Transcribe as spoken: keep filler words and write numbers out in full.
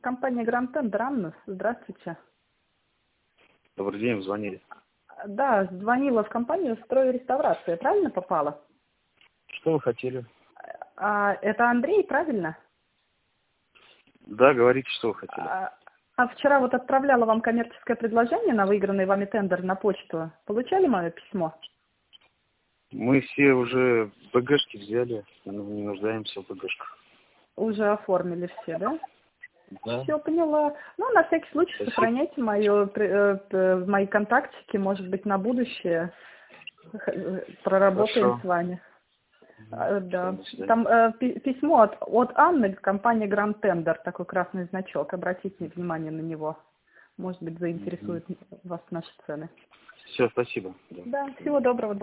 Компания Гранд Тендер, Анна, здравствуйте. Добрый день, вы звонили. Да, звонила в компанию «Строй реставрация», правильно попала? Что вы хотели? А, это Андрей, правильно? Да, говорите, что вы хотели. А, а вчера вот отправляла вам коммерческое предложение на выигранный вами тендер на почту. Получали мое письмо? Мы все уже БГшки взяли, мы не нуждаемся в БГшках. Уже оформили все, да? Да. Все, поняла. Ну, на всякий случай Спасибо. сохраняйте мое, э, э, мои контактики, может быть, на будущее х- проработаем Хорошо. с вами. А, Да. До свидания. Там э, пи- письмо от, от Анны, компания Grand Tender, такой красный значок. Обратите внимание на него. Может быть, заинтересует вас наши цены. Все, спасибо. Да. Да, всего доброго.